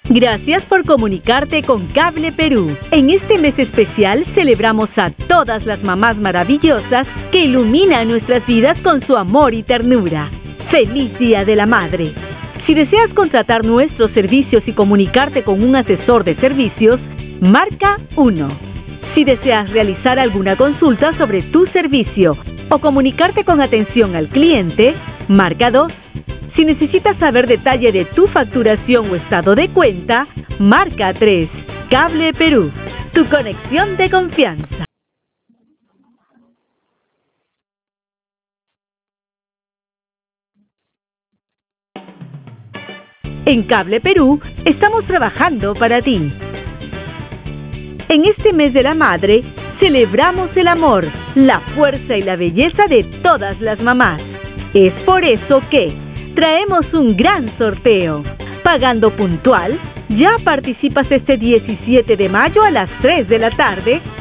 Gracias por comunicarte con Cable Perú. En este mes especial celebramos a todas las mamás maravillosas que iluminan nuestras vidas con su amor y ternura. ¡Feliz Día de la Madre! Si deseas contratar nuestros servicios y comunicarte con un asesor de servicios, marca 1. Si deseas realizar alguna consulta sobre tu servicio o comunicarte con atención al cliente, marca 2. Si necesitas saber detalle de tu facturación o estado de cuenta, marca 3. Cable Perú, tu conexión de confianza. En Cable Perú estamos trabajando para ti. En este mes de la madre, celebramos el amor, la fuerza y la belleza de todas las mamás. Es por eso que traemos un gran sorteo. Pagando puntual, ya participas este 17 de mayo a las 3 de la tarde